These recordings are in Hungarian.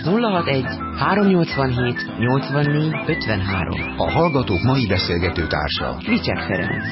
061 387 84 53. A hallgatók mai beszélgető társa Vicsek Ferenc.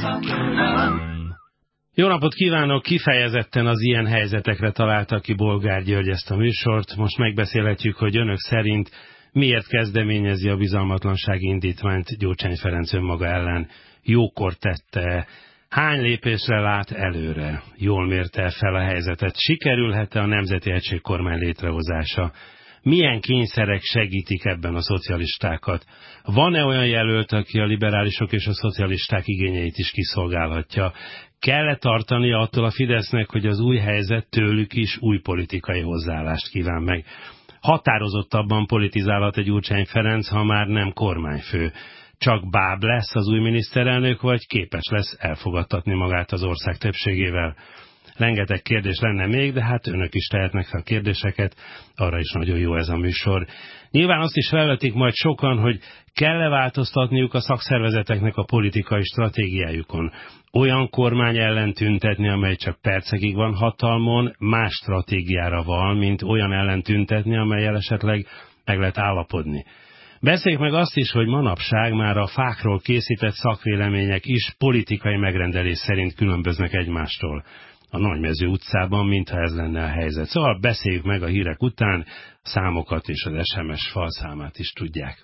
Jó napot kívánok! Kifejezetten az ilyen helyzetekre találta ki Bolgár György ezt a műsort. Most megbeszélhetjük, hogy önök szerint miért kezdeményezi a bizalmatlansági indítványt Gyurcsány Ferenc önmaga ellen. Jókor tette, hány lépésre lát előre, jól mérte fel a helyzetet, sikerülhet-e a Nemzeti Egységkormány létrehozása, milyen kényszerek segítik ebben a szocialistákat, van-e olyan jelölt, aki a liberálisok és a szocialisták igényeit is kiszolgálhatja, kell-e tartania attól a Fidesznek, hogy az új helyzet tőlük is új politikai hozzáállást kíván meg. Határozottabban politizálhat egy Gyurcsány Ferenc, ha már nem kormányfő. Csak báb lesz az új miniszterelnök, vagy képes lesz elfogadtatni magát az ország többségével? Rengeteg kérdés lenne még, de hát önök is tehetnek fel kérdéseket, arra is nagyon jó ez a műsor. Nyilván azt is felvetik majd sokan, hogy kell-e változtatniuk a szakszervezeteknek a politikai stratégiájukon. Olyan kormány ellen tüntetni, amely csak percekig van hatalmon, más stratégiára van, mint olyan ellen tüntetni, amellyel esetleg meg lehet állapodni. Beszéljük meg azt is, hogy manapság már a fákról készített szakvélemények is politikai megrendelés szerint különböznek egymástól. A Nagymező utcában, mintha ez lenne a helyzet. Szóval beszéljük meg a hírek után, számokat és az SMS falszámát is tudják.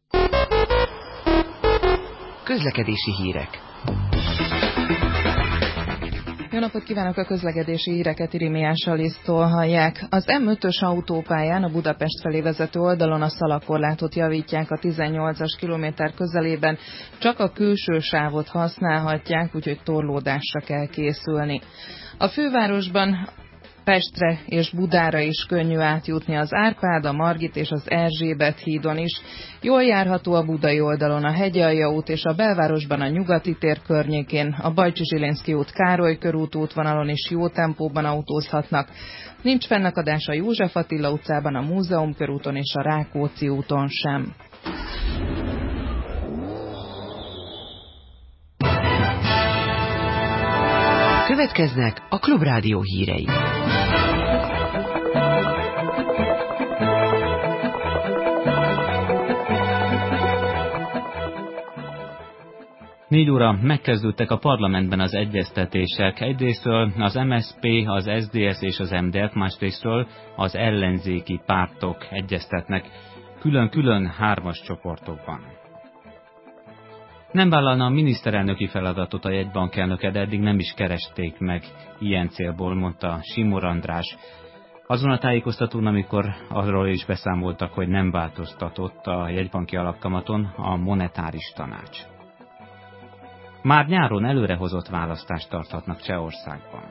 Közlekedési hírek. Jó napot kívánok, a közlekedési híreket Irimiás Alisztól hallják. Az M5-ös autópályán a Budapest felé vezető oldalon a szalagkorlátot javítják a 18-as kilométer közelében. Csak a külső sávot használhatják, úgyhogy torlódásra kell készülni. A fővárosban Pestre és Budára is könnyű átjutni az Árpád, a Margit és az Erzsébet hídon is. Jól járható a budai oldalon a Hegyalja út és a belvárosban a Nyugati tér környékén, a Bajcsy-Zsilinszky út, Károly körút útvonalon is jó tempóban autózhatnak. Nincs fennakadás a József Attila utcában, a Múzeum körúton és a Rákóczi úton sem. Következnek a Klubrádió hírei. 4 óra megkezdődtek a parlamentben az egyeztetések. Egyrésztről az MSZP, az SZDSZ és az MDF, másrésztről az ellenzéki pártok egyeztetnek külön-külön 3-as csoportokban. Nem vállalna a miniszterelnöki feladatot a jegybankelnöke, de eddig nem is keresték meg ilyen célból, mondta Simor András. Azon a tájékoztatón, amikor arról is beszámoltak, hogy nem változtatott a jegybanki alapkamaton a monetáris tanács. Már nyáron előrehozott választást tarthatnak Csehországban.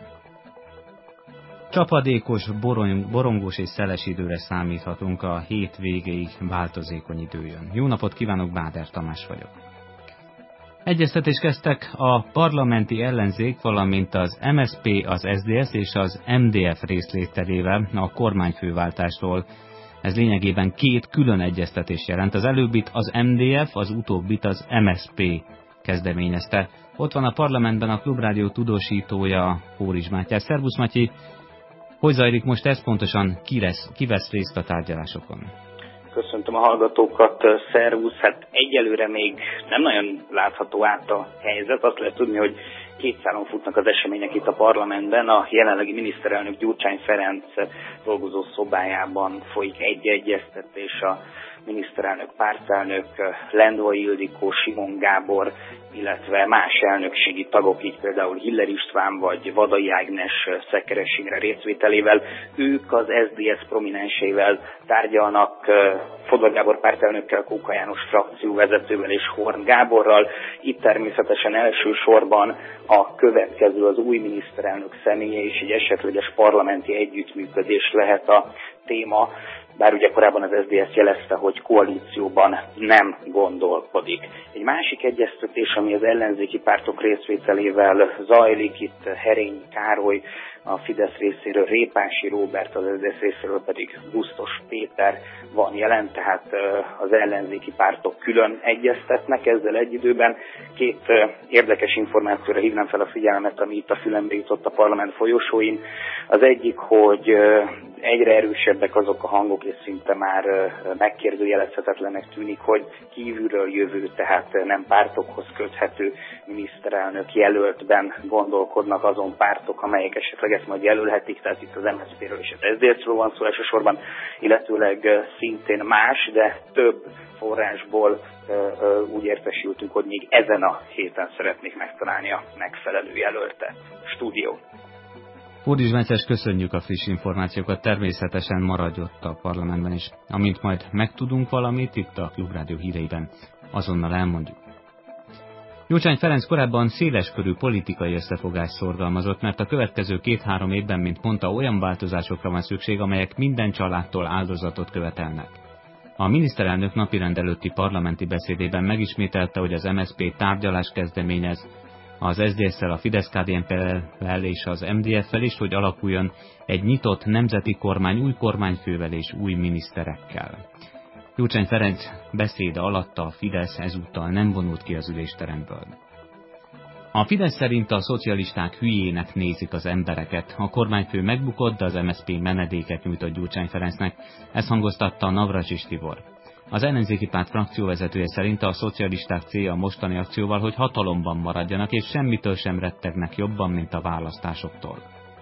Csapadékos, borongós és szeles időre számíthatunk, a hét végéig változékony idő jön. Jó napot kívánok, Báder Tamás vagyok. Egyeztetést kezdtek a parlamenti ellenzék, valamint az MSZP, az SZDSZ és az MDF részvételével a kormányfőváltásról. Ez lényegében 2 külön egyeztetés jelent. Az előbbit az MDF, az utóbbit az MSZP kezdeményezte. Ott van a parlamentben a Klubrádió tudósítója, Pórizs Mátyás. Szervusz, Matyi! Hogy zajlik most ez pontosan? Ki vesz részt a tárgyalásokon? Köszöntöm a hallgatókat, szervusz. Hát egyelőre még nem nagyon látható át a helyzet. Azt lehet tudni, hogy 2 szálon futnak az események itt a parlamentben. A jelenlegi miniszterelnök Gyurcsány Ferenc dolgozó szobájában folyik egy egyeztetés, a miniszterelnök, pártelnök, Lendvai Ildikó, Simon Gábor, illetve más elnökségi tagok, így például Hiller István vagy Vadai Ágnes Szekeres Imre részvételével. Ők az SZDSZ prominenseivel tárgyalnak, Fodor Gábor pártelnökkel, Kóka János frakcióvezetővel és Horn Gáborral. Itt természetesen elsősorban a következő, az új miniszterelnök személye és egy esetleges parlamenti együttműködés lehet a téma, bár ugye korábban az SZDSZ jelezte, hogy koalícióban nem gondolkodik. Egy másik egyeztetés, ami az ellenzéki pártok részvételével zajlik, itt Herényi Károly a Fidesz részéről, Répási Róbert, az SZDSZ részéről pedig Gusztos Péter van jelen, tehát az ellenzéki pártok külön egyeztetnek ezzel egy időben. 2 érdekes információra hívnám fel a figyelmet, ami itt a fülembe jutott a parlament folyosóin. Az egyik, hogy egyre erősebbek azok a hangok, és szinte már megkérdőjelezhetetlenek tűnik, hogy kívülről jövő, tehát nem pártokhoz köthető miniszterelnök jelöltben gondolkodnak azon pártok, amelyek esetleg ezt majd jelölhetik, tehát itt az MSZP-ről és az SZDSZ-ről van szó elsősorban, illetőleg szintén más, de több forrásból úgy értesültünk, hogy még ezen a héten szeretnék megtalálni a megfelelő jelöltet. Stúdió. Fódis Bencses, köszönjük a friss információkat, természetesen maradj ott a parlamentben is. Amint majd megtudunk valamit, itt a Klubrádió híreiben azonnal elmondjuk. Gyurcsány Ferenc korábban széleskörű politikai összefogást szorgalmazott, mert a következő 2-3 évben, mint mondta, olyan változásokra van szükség, amelyek minden családtól áldozatot követelnek. A miniszterelnök napirend előtti parlamenti beszédében megismételte, hogy az MSZP tárgyalást kezdeményez az SZDSZ-szel, a Fidesz-KDNP-vel és az MDF-fel is, hogy alakuljon egy nyitott nemzeti kormány új kormányfővel és új miniszterekkel. Gyurcsány Ferenc beszéde alatt a Fidesz ezúttal nem vonult ki az ülésteremből. A Fidesz szerint a szocialisták hülyének nézik az embereket. A kormányfő megbukott, de az MSZP menedéket nyújtott Gyurcsány Ferencnek, ezt hangoztatta Navracsics Tibor. Az ellenzéki párt frakcióvezetője szerint a szocialisták célja a mostani akcióval, hogy hatalomban maradjanak, és semmitől sem rettegnek jobban, mint a választásoktól.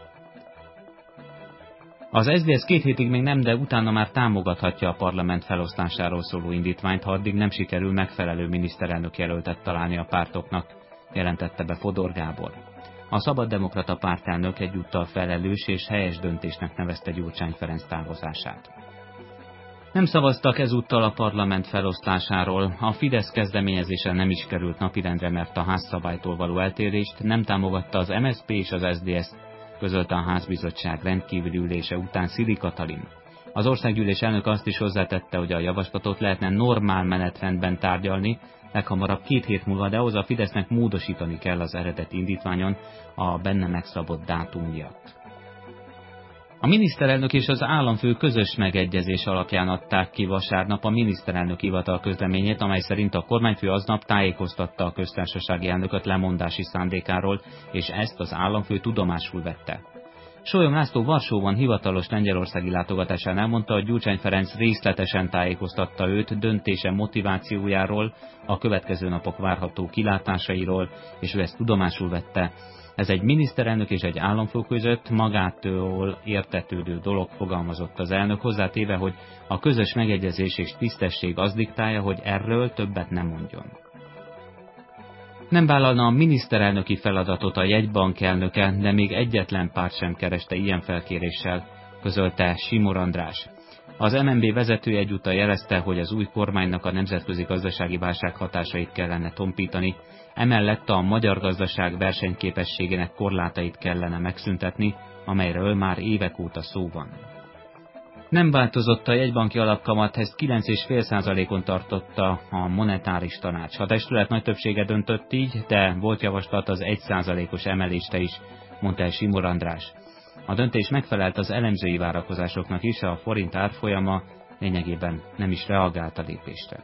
Az SZDSZ 2 hétig még nem, de utána már támogathatja a parlament felosztásáról szóló indítványt, ha addig nem sikerül megfelelő miniszterelnök jelöltet találni a pártoknak, jelentette be Fodor Gábor. A Szabaddemokrata pártelnök egyúttal felelős és helyes döntésnek nevezte Gyurcsány Ferenc távozását. Nem szavaztak ezúttal a parlament felosztásáról, a Fidesz kezdeményezése nem is került napirendre, mert a házszabálytól való eltérést nem támogatta az MSZP és az SZDSZ, közölte a házbizottság rendkívüli ülése után Szili Katalin. Az országgyűlés elnök azt is hozzátette, hogy a javaslatot lehetne normál menetrendben tárgyalni, leghamarabb 2 hét múlva, de ahhoz a Fidesznek módosítani kell az eredeti indítványon a benne megszabott dátum miatt. A miniszterelnök és az államfő közös megegyezés alapján adták ki vasárnap a miniszterelnök hivatal közleményét, amely szerint a kormányfő aznap tájékoztatta a köztársasági elnököt lemondási szándékáról, és ezt az államfő tudomásul vette. Sólyom László Varsóban hivatalos lengyelországi látogatásán elmondta, hogy Gyurcsány Ferenc részletesen tájékoztatta őt döntése motivációjáról, a következő napok várható kilátásairól, és ő ezt tudomásul vette. Ez egy miniszterelnök és egy államfő között magától értetődő dolog, fogalmazott az elnök, hozzátéve, hogy a közös megegyezés és tisztesség az diktálja, hogy erről többet nem mondjon. Nem vállalna a miniszterelnöki feladatot a jegybank elnöke, de még egyetlen párt sem kereste ilyen felkéréssel, közölte Simor András. Az MNB vezetője egyúttal jelezte, hogy az új kormánynak a nemzetközi gazdasági válság hatásait kellene tompítani, emellett a magyar gazdaság versenyképességének korlátait kellene megszüntetni, amelyről már évek óta szó van. Nem változott a jegybanki alapkamat, ezt 9,5%-on tartotta a monetáris tanács. A testület nagy többsége döntött így, de volt javaslat az 1%-os emelésre is, mondta el Simor András. A döntés megfelelt az elemzői várakozásoknak is, a forint árfolyama lényegében nem is reagált a lépésre.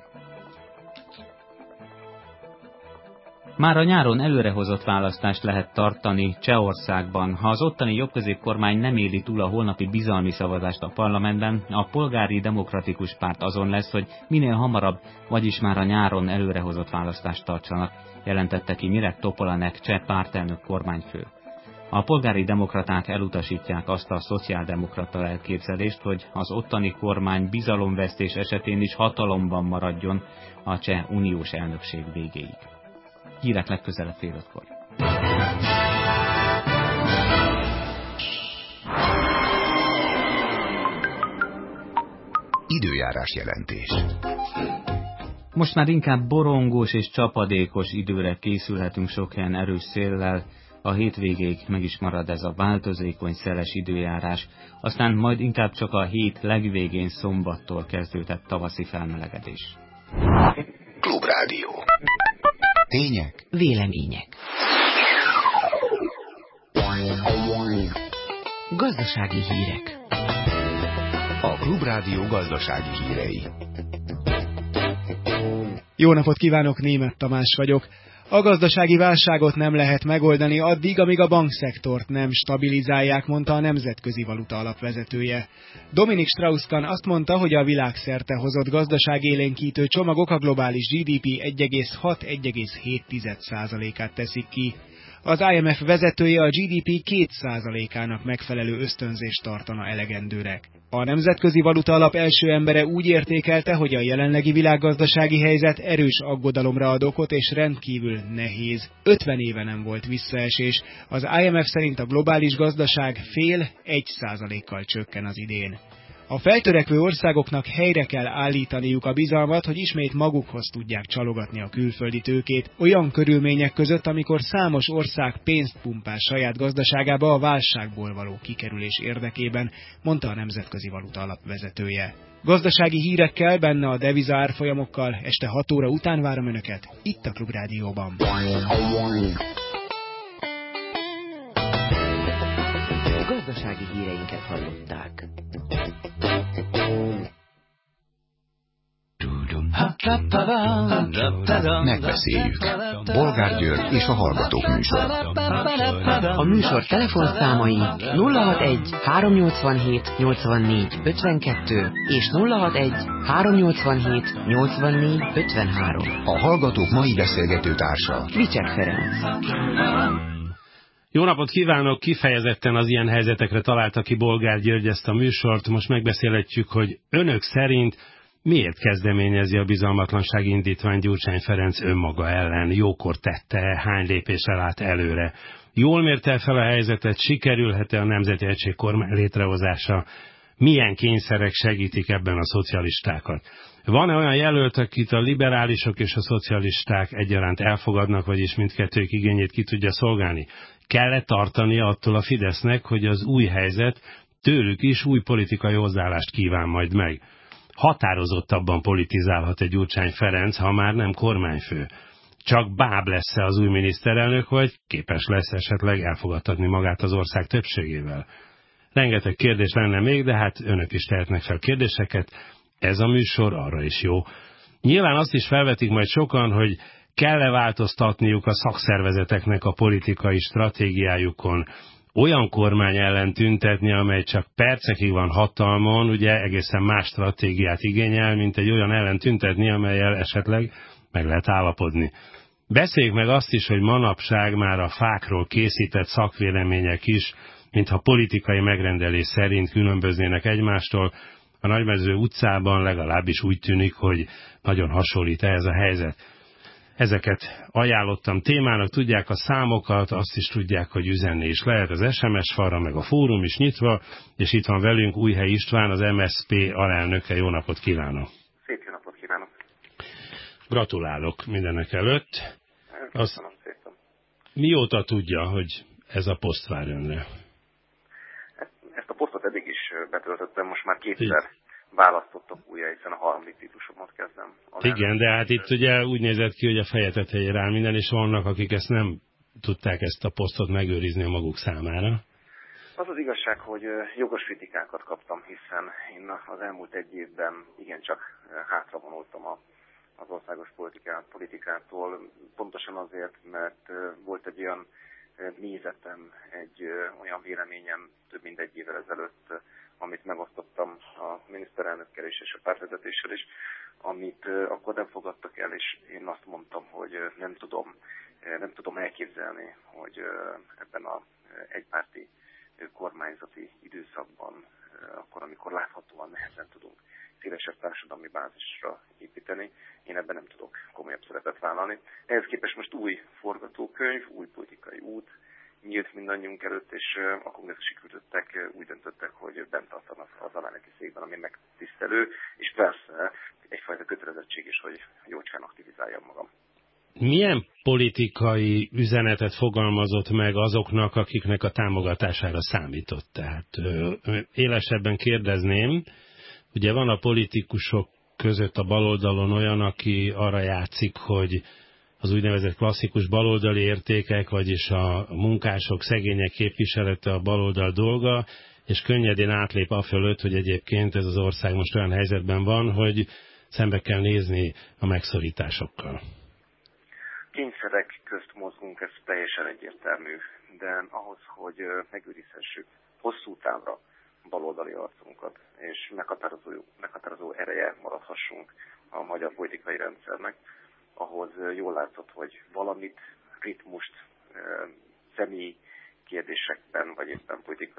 Már a nyáron előrehozott választást lehet tartani Csehországban. Ha az ottani jobbközépkormány nem éli túl a holnapi bizalmi szavazást a parlamentben, a Polgári Demokratikus Párt azon lesz, hogy minél hamarabb, vagyis már a nyáron előrehozott választást tartsanak, jelentette ki Mirek Topolanek cseh pártelnök kormányfő. A polgári demokraták elutasítják azt a szociáldemokrata elképzelést, hogy az ottani kormány bizalomvesztés esetén is hatalomban maradjon a cseh uniós elnökség végéig. Hírek legközelebb fél 5-kor. Időjárás jelentés. Most már inkább borongós és csapadékos időre készülhetünk, sok helyen erős széllel. A hétvégéig meg is marad ez a változékony, szeles időjárás, aztán majd inkább csak a hét legvégén szombattól kezdődhet tavaszi felmelegedés. Klubrádió. Tények. Vélemények. Gazdasági hírek. A Klubrádió gazdasági hírei. Jó napot kívánok, Németh Tamás vagyok. A gazdasági válságot nem lehet megoldani addig, amíg a bankszektort nem stabilizálják, mondta a Nemzetközi Valuta Alap vezetője. Dominik Strauss-Kahn azt mondta, hogy a világszerte hozott gazdaságélénkítő csomagok a globális GDP 1,6-1,7%-át teszik ki. Az IMF vezetője a GDP 2%-ának megfelelő ösztönzést tartana elegendőnek. A Nemzetközi Valuta Alap első embere úgy értékelte, hogy a jelenlegi világgazdasági helyzet erős aggodalomra ad okot és rendkívül nehéz. 50 éve nem volt visszaesés. Az IMF szerint a globális gazdaság 0,5% csökken az idén. A feltörekvő országoknak helyre kell állítaniuk a bizalmat, hogy ismét magukhoz tudják csalogatni a külföldi tőkét, olyan körülmények között, amikor számos ország pénzt pumpál saját gazdaságába a válságból való kikerülés érdekében, mondta a Nemzetközi Valuta Alap vezetője. Gazdasági hírekkel, benne a deviza árfolyamokkal este 6 óra után várom Önöket, itt a Klubrádióban. Gazdasági híreinket hallották. Megbeszéljük. Bolgár György és a Hallgatók műsora. A műsor telefonszámai 061 387 84 52 és 061 387 84 53. A Hallgatók mai beszélgető társa Vicsek Ferenc. Jó napot kívánok! Kifejezetten az ilyen helyzetekre találta ki Bolgár György ezt a műsort. Most megbeszélhetjük, hogy önök szerint miért kezdeményezi a bizalmatlansági indítvány Gyurcsány Ferenc önmaga ellen? Jókor tette, hány lépésre lát előre? Jól mérte fel a helyzetet, sikerülhet-e a Nemzeti Egység kormány létrehozása? Milyen kényszerek segítik ebben a szocialistákat? Van-e olyan jelölt, akit a liberálisok és a szocialisták egyaránt elfogadnak, vagyis mindkettőjük igényét ki tudja szolgálni? Kell-e tartania attól a Fidesznek, hogy az új helyzet tőlük is új politikai hozzáállást kíván majd meg? Határozottabban politizálhat-e Gyurcsány Ferenc, ha már nem kormányfő? Csak báb lesz-e az új miniszterelnök, vagy képes lesz esetleg elfogadtatni magát az ország többségével? Rengeteg kérdés lenne még, de hát önök is tehetnek fel kérdéseket. Ez a műsor arra is jó. Nyilván azt is felvetik majd sokan, hogy kell-e változtatniuk a szakszervezeteknek a politikai stratégiájukon, olyan kormány ellen tüntetni, amely csak percekig van hatalmon, ugye egészen más stratégiát igényel, mint egy olyan ellen tüntetni, amellyel esetleg meg lehet állapodni. Beszéljük meg azt is, hogy manapság már a fákról készített szakvélemények is, mintha politikai megrendelés szerint különböznének egymástól. A Nagymező utcában legalábbis úgy tűnik, hogy nagyon hasonlít ehhez a helyzet. Ezeket ajánlottam témának, tudják a számokat, azt is tudják, hogy üzenni is lehet az SMS falra, meg a fórum is nyitva, és itt van velünk Újhely István, az MSZP alelnöke. Jó napot kívánok! Szép jó napot kívánok! Gratulálok mindenek előtt. Köszönöm szépen. Mióta tudja, hogy ez a poszt vár önre? Ezt a posztot eddig is betöltöttem, most már kétszer választottak újra, hiszen a harmadik ciklusomat kezdem. Igen, de hát itt ugye úgy nézett ki, hogy a feje tetejére áll minden, és vannak, akik ezt nem tudták ezt a posztot megőrizni a maguk számára. Az az igazság, hogy jogos kritikákat kaptam, hiszen én az elmúlt egy évben igencsak hátravonultam az országos politikától, pontosan azért, mert volt egy olyan nézetem, egy olyan véleményem több mint egy évvel ezelőtt, amit megosztottam a miniszterelnökkel is és a pártvezetéssel is, amit akkor nem fogadtak el, és én azt mondtam, hogy nem tudom elképzelni, hogy ebben az egypárti kormányzati időszakban, akkor amikor láthatóan nehezen tudunk szélesebb társadalmi bázisra építeni, én ebben nem tudok komolyabb szerepet vállalni. Ehhez képest most új forgatókönyv, új politikai út nyílt mindannyiunk előtt, és a kongresszusi küldöttek úgy döntöttek, hogy bent tartanak az alelnöki székben, ami megtisztelő, és persze egyfajta kötelezettség is, hogy jócskán aktivizáljam magam. Milyen politikai üzenetet fogalmazott meg azoknak, akiknek a támogatására számított? Tehát élesebben kérdezném, ugye van a politikusok között a baloldalon olyan, aki arra játszik, hogy az úgynevezett klasszikus baloldali értékek, vagyis a munkások, szegények képviselete a baloldal dolga, és könnyedén átlép afölött, hogy egyébként ez az ország most olyan helyzetben van, hogy szembe kell nézni a megszorításokkal. kényszerek közt mozgunk, ez teljesen egyértelmű, de ahhoz, hogy megőrizhessük hosszú távra baloldali arcunkat, és meghatározó ereje maradhassunk a magyar politikai rendszernek, ahhoz jól látszott, hogy valamit, ritmust, személyi kérdésekben, vagy éppen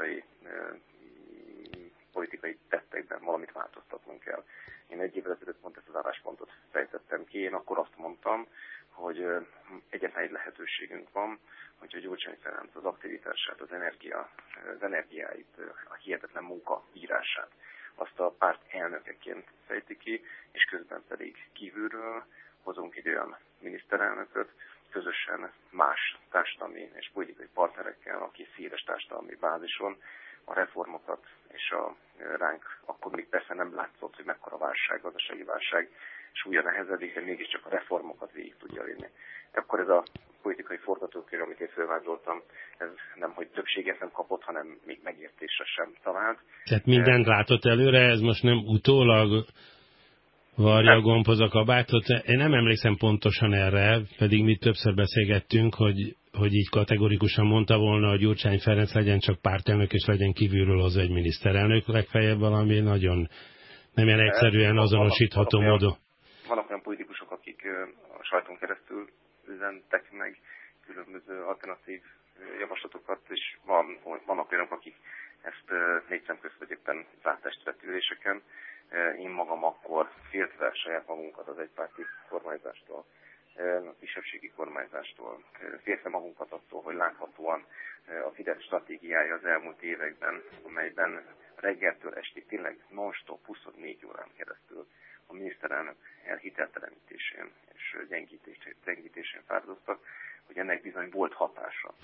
politikai tettekben valamit változtatnunk kell. Én egy évvel ezelőtt pont ezt az álláspontot fejtettem ki. Én akkor azt mondtam, hogy egyetlen egy lehetőségünk van, hogy a Gyurcsány Ferenc az aktivitását, az energiáit, a hihetetlen munka írását, azt a párt elnökeként fejti ki, és közben pedig kívülről hozunk egy olyan miniszterelnököt, közösen más társadalmi és politikai partnerekkel, aki széles társadalmi bázison a reformokat és a ránk akkor még persze nem látszott, hogy mekkora válság, gazdasági válság súlya nehezedik, de mégiscsak a reformokat végig tudja vinni. Akkor ez a politikai forgatókönyv, amit én fölvázoltam, ez nem, hogy többséget nem kapott, hanem még megértésre sem talált. Tehát mindent látott előre, ez most nem utólag varja a gombhoz a kabátot. Én nem emlékszem pontosan erre, pedig mi többször beszélgettünk, hogy így kategorikusan mondta volna, hogy Gyurcsány Ferenc legyen csak pártelnök, és legyen kívülről hozzá egy miniszterelnök, legfeljebb valami nagyon nem ilyen egyszerűen azonosítható módon. Vannak olyan politikusok, akik a sajton keresztül üzentek meg különböző alternatív javaslatokat, és vannak olyanok, akik ezt négy szem közt, vagy éppen zárt-testületüléseken. Én magam akkor féltve saját magunkat az egypárti kormányzástól, a kisebbségi kormányzástól, féltve magunkat attól, hogy láthatóan a Fidesz stratégiája az elmúlt években, amelyben reggeltől estig tényleg non-stop 24 órán keresztül a miniszterelnök elhiteltelenítésén és gyengítésén fáradoztak, hogy ennek bizony volt hatása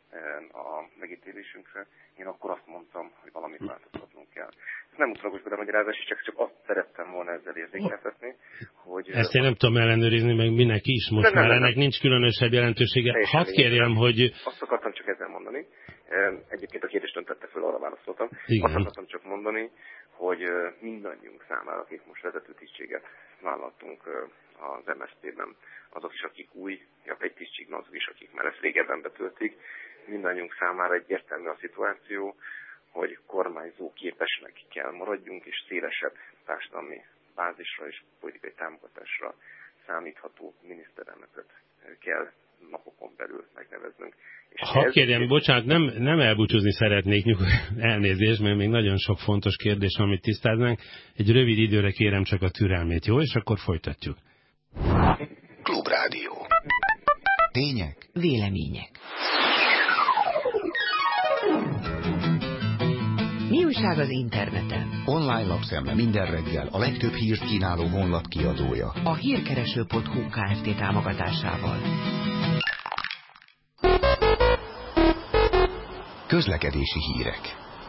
a megítélésünkre. Én akkor azt mondtam, hogy valamit változtatnunk kell. Ez nem utolagos magyarázás, csak azt szerettem volna ezzel érzékeltetni, hogy... Ezt én nem tudom ellenőrizni, meg minek is most már, ennek nincs különösebb jelentősége. Hadd kérjem, hogy... Azt akartam csak ezzel mondani. Egyébként a kérdést öntette föl, arra válaszoltam. Igen. Azt akartam csak mondani, hogy mindannyiunk számára, akik most vezető tisztséget vállaltunk az MSZP-ben, azok is, akik új, egy tisztségben azok is, akik már ezt régebben betöltik, mindannyiunk számára egyértelmű a szituáció, hogy kormányzó képesnek kell maradjunk, és szélesebb társadalmi bázisra és politikai támogatásra számítható miniszterelnököt kell napokon belül megneveznünk. Ha kérjem, bocsánat, nem elbúcsúzni szeretnék, elnézést, mert még nagyon sok fontos kérdés, amit tisztáznánk. Egy rövid időre kérem csak a türelmét, jó? És akkor folytatjuk. Klubrádió. Tények. Vélemények. Mi újság az interneten? Online lapszemle minden reggel a legtöbb hírt kínáló honlap kiadója. A hírkereső.hu Kft. Támogatásával. Közlekedési hírek.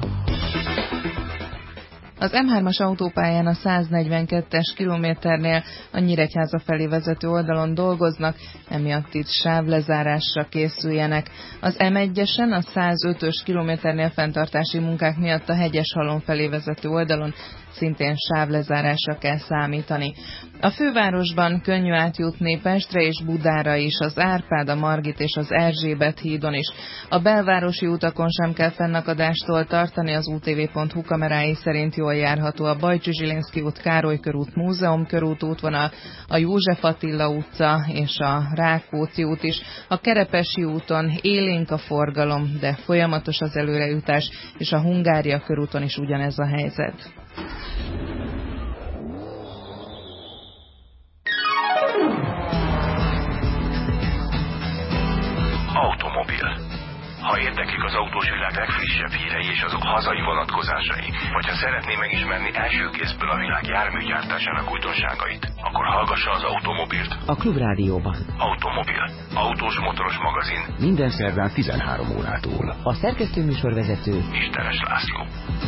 Az M3-as autópályán a 142-es kilométernél a Nyíregyháza felé vezető oldalon dolgoznak, emiatt itt sávlezárásra készüljenek. Az M1-esen a 105-ös kilométernél fenntartási munkák miatt a Hegyeshalom felé vezető oldalon szintén sávlezárásra kell számítani. A fővárosban könnyű átjutni Pestre és Budára is, az Árpád, a Margit és az Erzsébet hídon is. A belvárosi utakon sem kell fennakadástól tartani, az utv.hu kamerái szerint jól járható a Bajcsy Zsilinszky út, Károly körút, Múzeum körút útvonal, a József Attila utca és a Rákóczi út is. A Kerepesi úton élénk a forgalom, de folyamatos az előrejutás, és a Hungária körúton is ugyanez a helyzet. Automobil. Ha érdeklik az autós világ legfrissebb hírei és azok hazai vonatkozásai, vagy ha szeretné megismerni első kézből a világ járműgyártásának újdonságait, akkor hallgassa az Automobilt. A Klubrádióban. Automobil. Autós motoros magazin. Minden szerdán 13 órától. A szerkesztőműsorvezető Istenes László.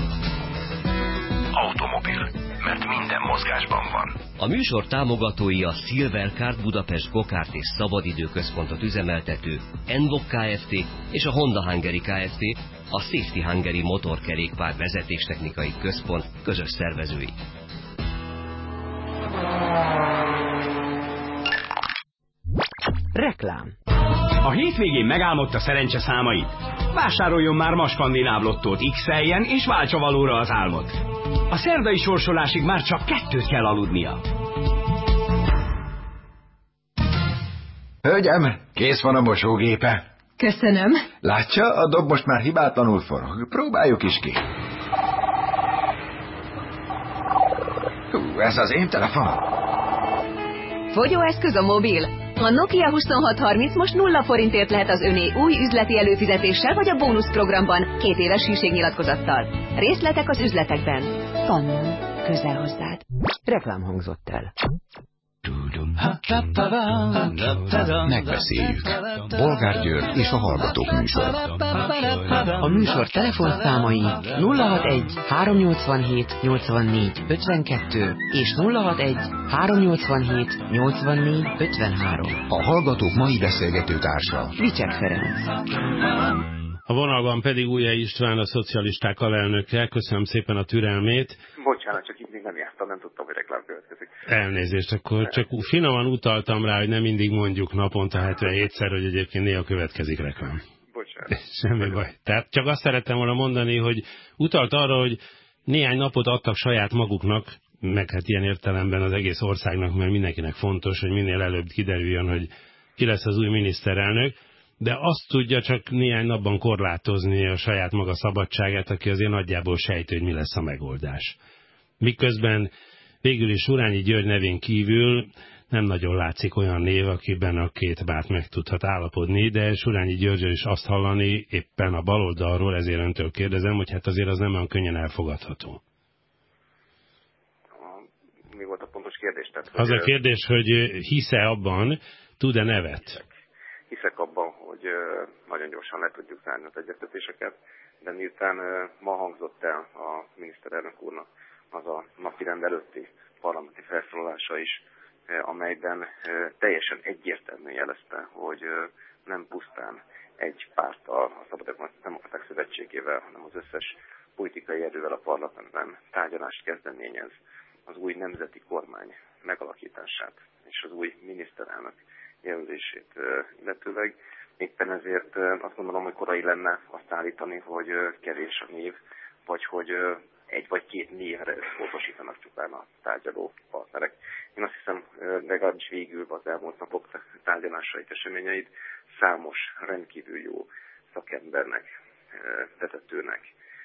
Automobil. Mert minden mozgásban van. A műsor támogatói a Silvercard Budapest Go-Kart és Szabadidőközpontot üzemeltető Envok Kft. És a Honda Hungary Kft. A Safety Hungary motorkerékpár vezetéstechnikai központ közös szervezői. Reklám. A hétvégén megálmodta szerencse számait? Vásároljon már ma skandináv lottót, X-eljen és váltsa valóra az álmot. A szerdai sorsolásig már csak 2 kell aludnia. Hölgyem, kész van a mosógépe. Köszönöm. Látja, a dob most már hibátlanul forog. Próbáljuk is ki. Ez az én telefonom. Fogyóeszköz a mobil. A Nokia 2630 most 0 forintért lehet az öné új üzleti előfizetéssel vagy a bónuszprogramban 2 éves hűségnyilatkozattal. Részletek az üzletekben. Fannon, közel hozzád. Reklám hangzott el. Megbeszéljük. Bolgár György és a Hallgatók műsora. A műsor telefonszámai 061 387 84 52 és 061 387 84 53. A Hallgatók mai beszélgető társa Vicsek Ferenc. A vonalban pedig Ujjai István, a szocialisták alelnöke. Köszönöm szépen a türelmét. Bocsánat, csak itt még nem jártam, nem tudtam, hogy reklám következik. Elnézést, akkor csak finoman utaltam rá, hogy nem mindig mondjuk naponta 77-szer, hogy egyébként néha következik reklám. Bocsánat. Semmi baj. Tehát csak azt szerettem volna mondani, hogy utalt arra, hogy néhány napot adtak saját maguknak, meg hát ilyen értelemben az egész országnak, mert mindenkinek fontos, hogy minél előbb kiderüljön, hogy ki lesz az új miniszterelnök, de azt tudja csak néhány napban korlátozni a saját maga szabadságát, aki azért nagyjából sejtő, hogy mi lesz a megoldás. Miközben végül is Surányi György nevén kívül nem nagyon látszik olyan név, akiben a két párt meg tudhat állapodni, de Surányi Györgyről is azt hallani éppen a baloldalról, ezért öntől kérdezem, hogy hát azért az nem olyan könnyen elfogadható. Mi volt a pontos kérdés? Tehát, az a kérdés, hogy hisz-e abban, tud-e nevet? Hiszek abban, hogy nagyon gyorsan le tudjuk zárni az egyeztetéseket, de miután ma hangzott el a miniszterelnök úrnak az a napirend előtti parlamenti felszólalása is, amelyben teljesen egyértelműen jelezte, hogy nem pusztán egy párttal, a Szabad Demokraták Szövetségével, hanem az összes politikai erővel a parlamentben tárgyalást kezdeményez az új nemzeti kormány megalakítását és az új miniszterelnök jelölését illetőleg. Éppen ezért azt gondolom, hogy korai lenne azt állítani, hogy kevés a név, vagy hogy egy vagy két névre összpontosítanak csupán a tárgyaló partnerek. Én azt hiszem, legalábbis végül az elmúlt napok tárgyalásait, eseményeit számos rendkívül jó szakembernek, vezetőnek,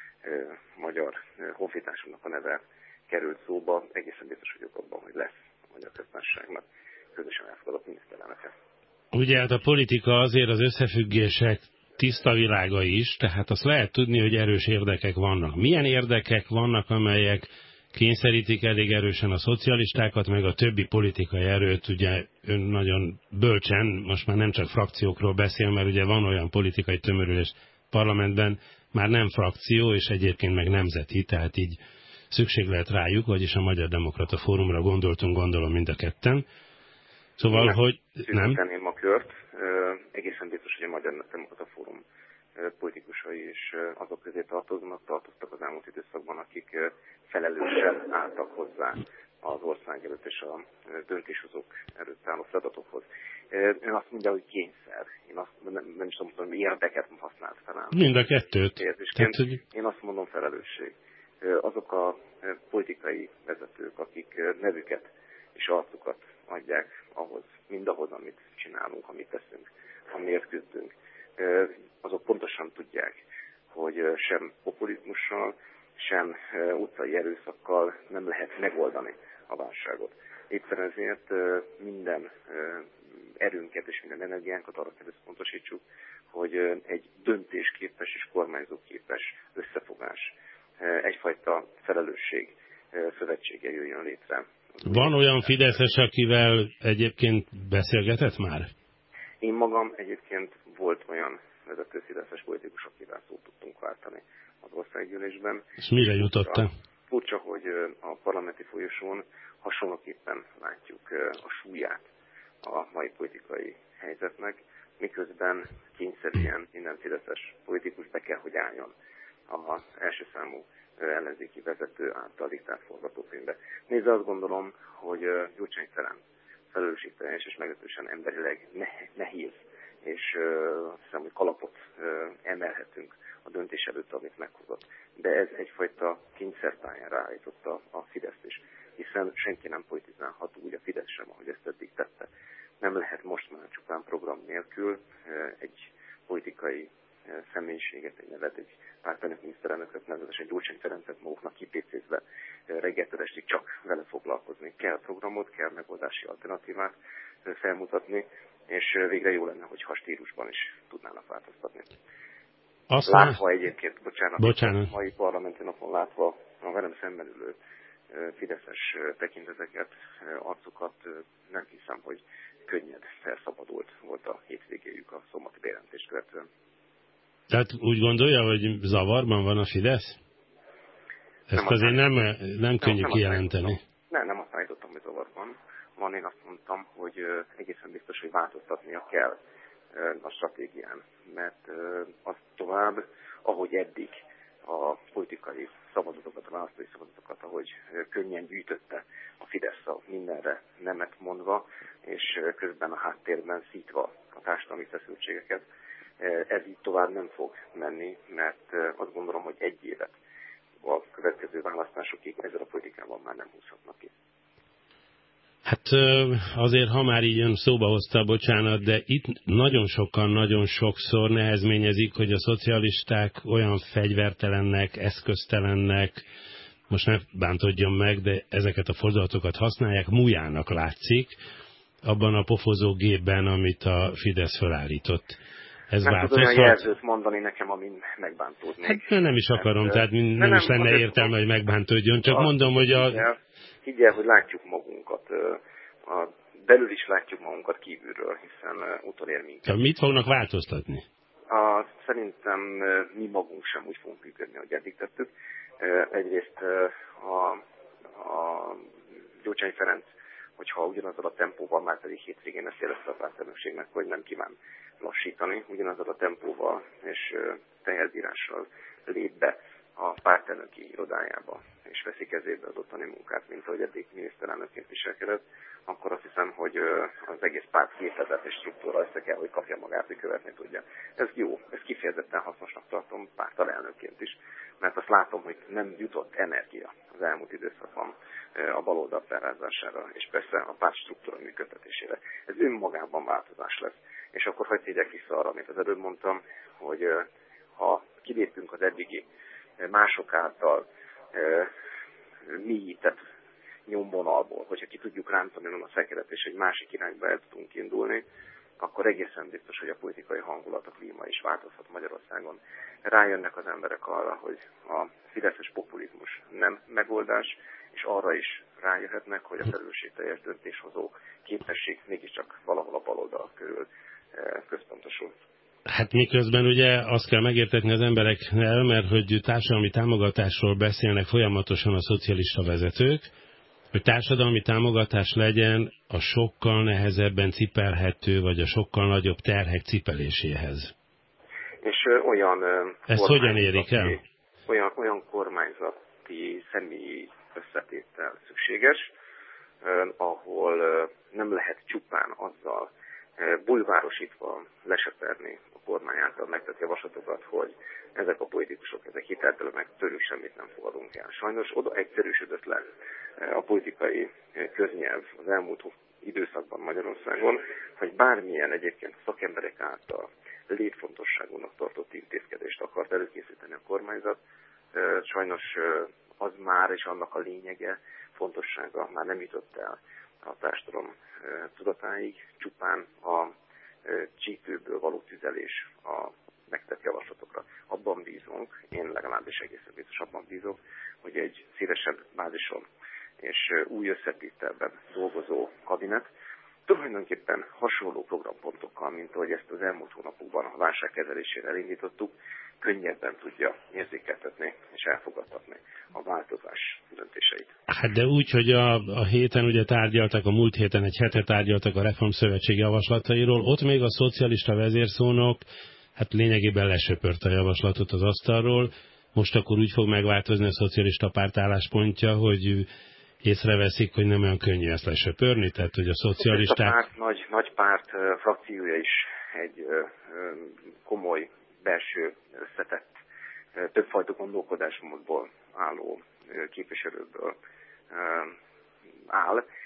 magyar honfitársunknak a neve került szóba. Egészen biztos vagyok abban, hogy lesz a Magyar Köztársaságnak közösen elfogadott miniszterelnöke. Ugye hát a politika azért az összefüggések tiszta világa is, tehát azt lehet tudni, hogy erős érdekek vannak. Milyen érdekek vannak, amelyek kényszerítik elég erősen a szocialistákat, meg a többi politikai erőt, ugye ön nagyon bölcsen, most már nem csak frakciókról beszél, mert ugye van olyan politikai tömörülés parlamentben, már nem frakció, és egyébként meg nemzeti, tehát így szükség lehet rájuk, vagyis a Magyar Demokrata Fórumra gondolom mind a ketten. Szóval, hogy nem. Tenném a kört. Egészen biztos, hogy a Magyar Demokrata Fórum politikusai is azok közé tartoztak az elmúlt időszakban, akik felelősen álltak hozzá az ország előtt és a döntéshozók előtt álló feladatokhoz. Ön azt mondja, hogy kényszer. Én azt nem is tudom, hogy érdeket használt talán. Mind a kettőt. Én azt mondom, felelősség. Azok a politikai vezetők, akik nevüket és arcukat adják mindahhoz, amit csinálunk, amit teszünk, amiért küzdünk, azok pontosan tudják, hogy sem populizmussal, sem utcai erőszakkal nem lehet megoldani a válságot. Éppen ezért minden erőnket és minden energiánkat arra kell összpontosítsuk, hogy egy döntésképes és kormányzóképes összefogás, egyfajta felelősség szövetsége jöjjön létre. Van olyan fideszes, akivel egyébként beszélgetett már? Én magam egyébként volt olyan vezető fideszes politikus, akivel szót tudtunk váltani az országgyűlésben. És mire jutotta? Furcsa, hogy a parlamenti folyosón hasonlóképpen látjuk a súlyát a mai politikai helyzetnek, miközben kényszerűen minden fideszes politikus be kell, hogy álljon az első számú ellenzéki vezető által diktált forgatókönyvbe. Nézve azt gondolom, hogy Gyurcsány Ferenc felelősségteljes és meglehetősen emberileg nehéz, és azt hiszem, hogy kalapot emelhetünk a döntés előtt, amit meghozott. De ez egyfajta kényszerpályára állította a Fideszt is, hiszen senki nem politizálhat úgy, a Fidesz sem, ahogy ezt eddig tette. Nem lehet most már csupán program nélkül egy politikai személyiséget, egy nevet, egy pártelnök miniszterelnököt, nevezetesen Gyurcsány Ferencet maguknak kipécézve reggeltől estig csak vele foglalkozni. Kell programot, kell megoldási alternatívát felmutatni, és végre jó lenne, hogyha a stílusban is tudnának változtatni. Látva egyébként, bocsánat. Mai parlamenti napon látva a velem szemben ülő fideszes tekinteteket, arcokat, nem hiszem, hogy könnyed, felszabadult volt a hétvégéjük a szombati bejelentést követően. Tehát úgy gondolja, hogy zavarban van a Fidesz? Ezt azért nem könnyű kijelenteni. Nem azt állítottam, hogy zavarban van. Én azt mondtam, hogy egészen biztos, hogy változtatnia kell a stratégián, mert az tovább, ahogy eddig a politikai szavazatokat, a választói szavazatokat, ahogy könnyen gyűjtötte a Fidesz a mindenre nemet mondva, és közben a háttérben szítva a társadalmi feszültségeket. Ez így tovább nem fog menni, mert azt gondolom, hogy egy évet a következő választásokig ezzel a politikában már nem húzhatnak ki. Hát azért, ha már így ön szóba hozta, bocsánat, de itt nagyon sokszor nehezményezik, hogy a szocialisták olyan fegyvertelennek, eszköztelennek, most ne bántodjon meg, de ezeket a fordulatokat használják, mújának látszik abban a pofozó gépben, amit a Fidesz felállított. Ez nem tud olyan jelzőt mondani nekem, amin megbántódnék. Hát nem is akarom, tehát nem is lenne értelme, hogy megbántódjon, csak mondom, hogy Higgyel, hogy látjuk magunkat, belül is látjuk magunkat kívülről, hiszen utolér minket. Mit fognak változtatni? Szerintem mi magunk sem úgy fogunk működni, ahogy eddig tettük. Egyrészt a Gyurcsány Ferenc, hogyha ugyanazzal a tempóval, már pedig hétvégén ezt jelezte a pártelnökségnek, hogy nem kíván lassítani, ugyanazzal a tempóval és teherbírással lép be a pártelnöki irodájába, és veszi kezébe az ottani munkát, mint ahogy eddig miniszterelnökként viselkedett, akkor azt hiszem, hogy az egész párt képezet és struktúra össze kell, hogy kapja magát, hogy követni tudja. Ez jó, ez kifejezetten hasznosnak tartom pártalelnökként is, mert azt látom, hogy nem jutott energia az elmúlt időszakban a baloldal felrázására, és persze a párt struktúra működtetésére. Ez önmagában változás lesz. És akkor hadd tegyek vissza arra, amit az előbb mondtam, hogy ha kilépünk az eddigi mások által mélyített nyomvonalból, hogyha ki tudjuk rántani a szekeret, és egy másik irányba el tudunk indulni, akkor egészen biztos, hogy a politikai hangulat, a klíma is változhat Magyarországon. Rájönnek az emberek arra, hogy a fideszes populizmus nem megoldás, és arra is rájöhetnek, hogy a felelősségteljes döntéshozó képesség mégiscsak valahol a baloldal körül központosul. Hát miközben ugye azt kell megértetni az embereknél, mert hogy társadalmi támogatásról beszélnek folyamatosan a szocialista vezetők, hogy társadalmi támogatás legyen a sokkal nehezebben cipelhető, vagy a sokkal nagyobb terhek cipeléséhez. És olyan ezt hogyan érik el? Olyan kormányzati személyi összetétel szükséges, ahol nem lehet csupán azzal bulvárosítva lesöperni a kormány által megtett javaslatokat, hogy ezek a politikusok, ezek hiteltelenek, tőlük semmit nem fogadunk el. Sajnos oda egyszerűsödött le a politikai köznyelv az elmúlt időszakban Magyarországon, hogy bármilyen egyébként szakemberek által létfontosságúnak tartott intézkedést akart előkészíteni a kormányzat, sajnos az már és annak a lényege, fontossága már nem jutott el a társadalom tudatáig, csupán a csípőből való tüzelés a megtett javaslatokra. Abban bízunk, én legalábbis egészen biztos abban bízok, hogy egy szélesebb bázison és új összetételben dolgozó kabinet tulajdonképpen hasonló programpontokkal, mint ahogy ezt az elmúlt hónapokban a válság kezelésére elindítottuk, könnyebben tudja érzékeltetni és elfogadtatni a változás döntéseit. Hát de úgy, hogy a héten ugye tárgyaltak, a múlt héten egy hete tárgyaltak a Reformszövetség javaslatairól, ott még a szocialista vezérszónok hát lényegében lesöpört a javaslatot az asztalról. Most akkor úgy fog megváltozni a szocialista párt álláspontja, hogy észreveszik, hogy nem olyan könnyű ezt lesöpörni, tehát hogy a szocialisták... A párt, nagy párt frakciója is egy komoly, belső, összetett, többfajta gondolkodásmódból álló képviselőből áll,